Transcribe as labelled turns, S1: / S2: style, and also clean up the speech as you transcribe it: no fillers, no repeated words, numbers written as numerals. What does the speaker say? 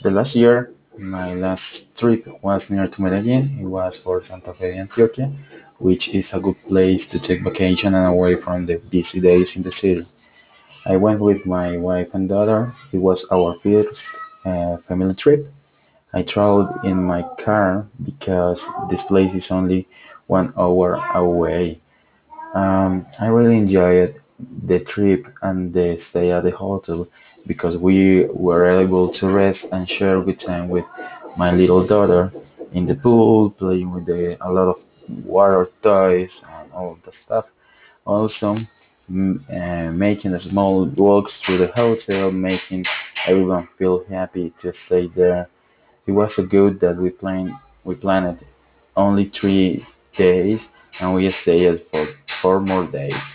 S1: The last year, my last trip was near to Medellin. It was for Santa Fe de Antioquia, which is a good place to take vacation and away from the busy days in the city. I went with my wife and daughter. It was our first family trip. I traveled in my car because this place is only 1 hour away. I really enjoyed the trip and the stay at the hotel because we were able to rest and share good time with my little daughter in the pool, playing with a lot of water toys and all the stuff. Also, making a small walks through the hotel, making everyone feel happy to stay there. It was so good that we planned only 3 days and we stayed for 4 more days.